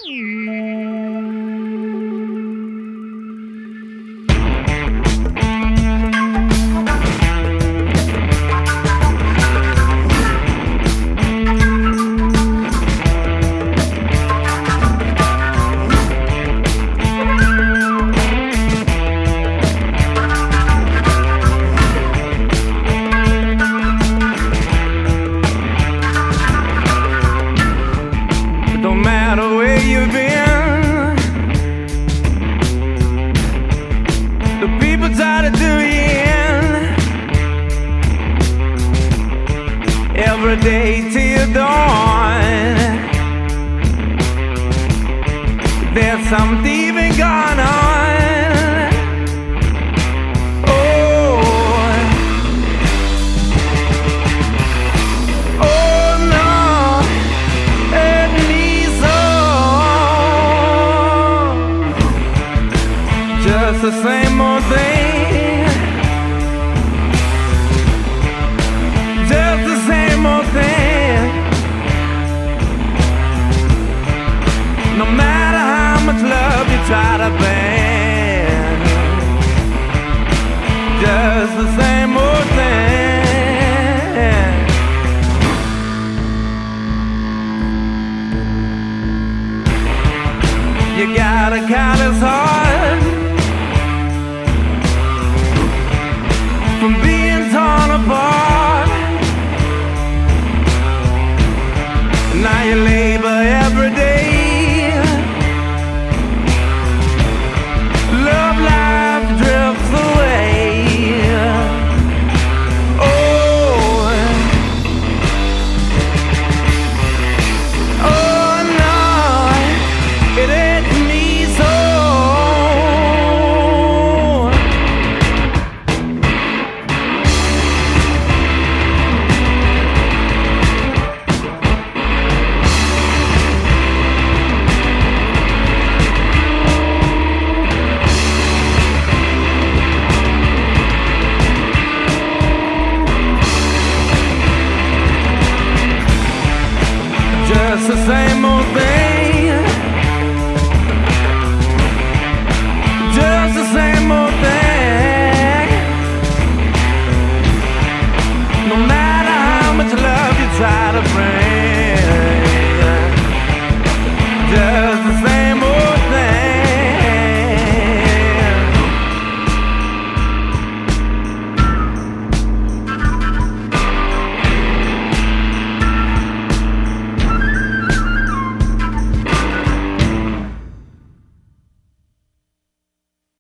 Don't matter where you've been, the people try to do you in. Every day till dawn, there's some thieving going on. Just the same old thing, just the same old thing. No matter how much love you try to bend, just the same old thing. You gotta count as hard from being torn apart. Now you labor every day. Love life drifts away. Oh no, it hit me so. Just the same old thing, just the same old thing. No matter how much love you try to bring,